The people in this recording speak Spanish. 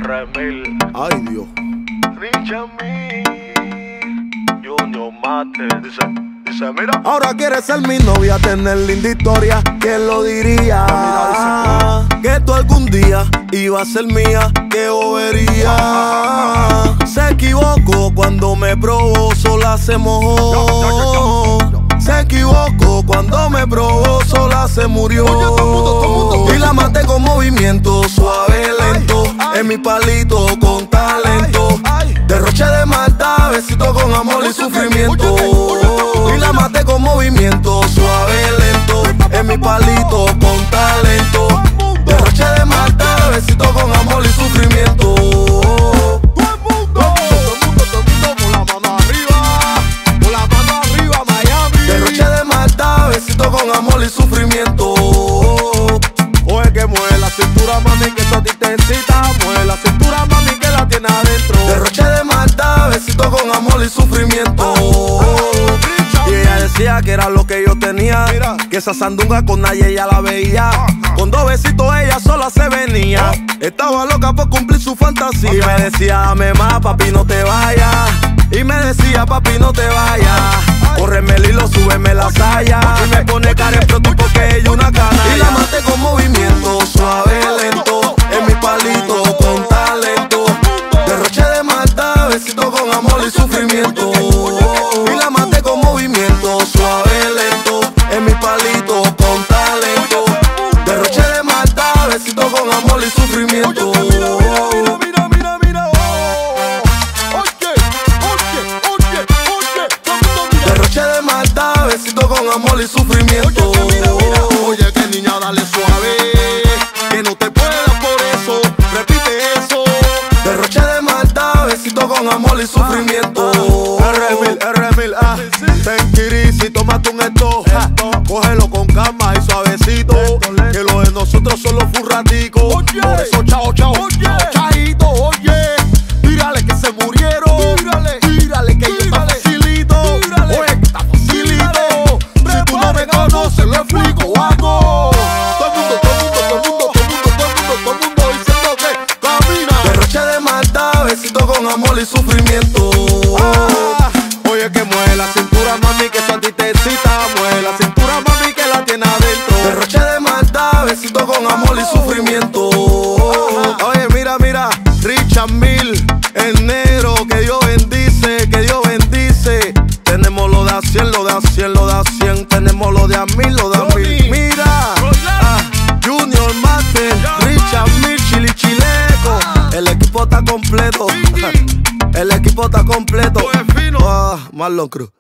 Remil. Ay, Dios. Richard Junior Mate. Dice, mira. Ahora quiere ser mi novia, tener linda historia. ¿Quién lo diría? Que tú algún día iba a ser mía. ¡Qué bobería! Se equivocó cuando me probó, sola se mojó. Se equivocó cuando me probó, sola se murió. Y la maté con movimiento suave, lento. En mi palito con talento. Derroche de maldad, besito con amor y sufrimiento. Y la maté con movimiento suave, lento. En mi palito con talento. Derroche de maldad, besito con amor y sufrimiento. Con amor y sufrimiento. Oye, que mueve la cintura, mami, que eso a ti te excita. Mueve la cintura, mami, que la tiene adentro. Derroche de maldad, besito con amor y sufrimiento. Y ella decía que era lo que yo tenía. Que esa sandunga con nadie ella la veía. Con 2 besitos ella sola se venía. Estaba loca por cumplir su fantasía. Y me decía, dame más, papi, no te vayas. Y me decía, papi, no te vayas. Córreme el hilo, súbeme la saya. Y me pone cara en pronto porque ella una canalla. Y la maté con movimiento suave, lento. En mi palito con talento. Derroche de maldad, besito con amor y sufrimiento. Y la maté con movimiento suave, lento. En mi palito con talento. Derroche de maldad, besito con amor y sufrimiento. Besito con amor y sufrimiento. Oye, que niña, dale suave. Que no te puedas por eso. Repite eso. Derroche de maldad, besito con amor y sufrimiento. R1000, ten kirisi, tómate un esto. Cógelo con calma y suavecito. Que lo de nosotros solo fue un ratico. Por eso, chao, chaito, oye. Tírale que se murieron. Tírale que yo está facilito. Oye, que está facilito. Si tú no me conoces, lo explico, hago. Todo el mundo diciendo que camina. Derroche de maldad, besito con amor y sufrimiento. Oye, que mueve la cintura, mami, que eso a ti te excita. Mueve la cintura, mami, que la tiene adentro. Derroche de maldad, besito con amor y sufrimiento. Oye, mira, Richard Mil, el negro que Dios bendice, Tenemos lo de a 100, lo de a 100, lo de a 100. Tenemos lo de a 1000, lo de a 1000. Mira, Junior Mate, Richard Mil, Chileco. El equipo está completo. El equipo está completo. Marlon Cruz.